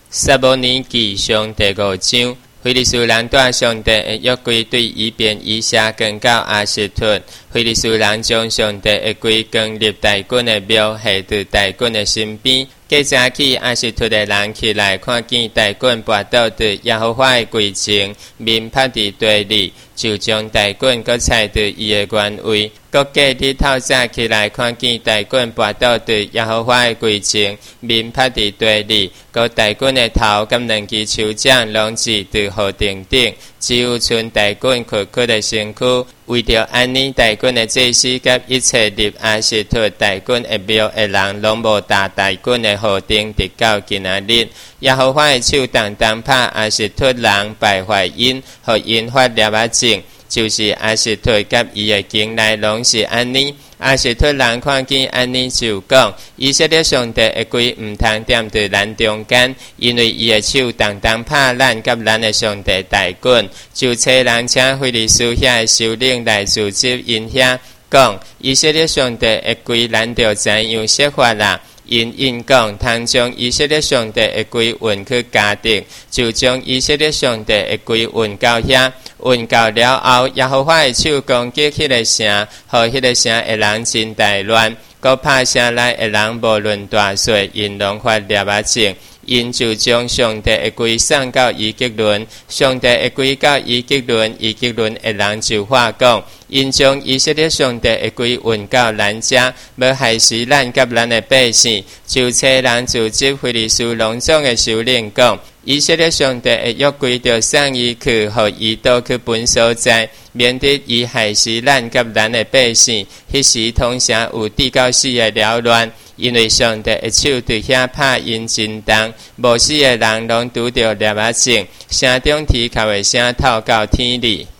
撒母耳記上第5章，非利士人帶上帝的約櫃對以便以謝降到亞實突，非利士人將上帝的櫃降入大軍的廟，下到大軍的身邊。過早起，亞實突的人起來，看見大軍跋倒在耶和華的櫃前，面趴佇地裡，就將大軍擱踩到伊的原位。各過日透早起來，看見大軍跋倒在耶和華的櫃前，面趴佇地裡，各大軍的頭甲兩支手掌攏是在河頂頂，只有剩大軍屈屈的身軀。為着安尼，大軍的祭司甲一切入亞實突大軍的廟的人，攏無踏大軍的河頂，直到今仔日。耶和華的手重重拍亞實突人，敗壞因，互因發孽仔症，就是亞實突甲伊的境內攏是安尼。亞實突人看見安尼就講：以色列上帝的櫃毋通踮在咱中間，因為伊的手重重拍咱甲咱的上帝大軍，就找人請非利士遐的首領來組織因遐，講：以色列上帝的櫃咱着怎樣說法啦？因講，通將以色列上帝的櫃運去迦得，就將以色列上帝的櫃運到遐。運到了後，耶和華的手攻擊迄個城，互迄個城的人真大亂。閣拍城內的人無論大小，因攏發孽仔症。因就將上帝的櫃送到以吉倫，上帝的櫃到以吉倫，以吉倫的人就話講：因將以色列上帝的櫃運到咱遮，要害死咱甲咱的百姓，就找人組織非利士農莊的首領講：以色列上帝的約櫃着送伊去，互伊倒去本所在，免得伊害死咱甲咱的百姓。迄時通城有3到4個擾亂。因為上帝的手佇遐拍因真重，無死的人攏拄着孽仔症，城中啼哭的聲透到天裡。